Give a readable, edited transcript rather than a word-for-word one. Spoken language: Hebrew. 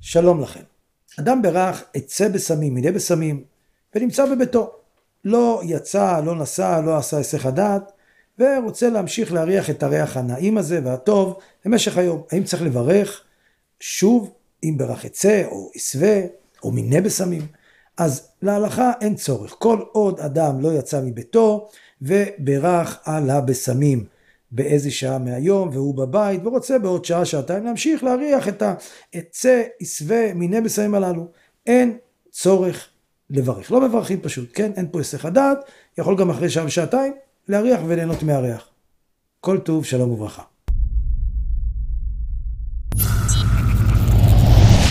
שלום לכם. אדם ברך עצה בסמים, מיני בסמים, ונמצא בביתו. לא יצא, לא נסע, לא עשה היסח הדעת, ורוצה להמשיך להריח את הריח הנעים הזה והטוב במשך היום. האם צריך לברך שוב, אם ברך עצה או עשווה או מיני בסמים? אז להלכה אין צורך. כל עוד אדם לא יצא מביתו וברך על הבשמים באיזה שעה מהיום והוא בבית ורוצה בעוד שעה שעתיים להמשיך להריח את העצה, עשווה, מיני בסמים הללו, אין צורך לברך. לא מברכים פשוט, כן? אין פה היסח הדעת, יכול גם אחרי שעה ושעתיים להריח וליהנות מהריח. כל טוב, שלום וברכה.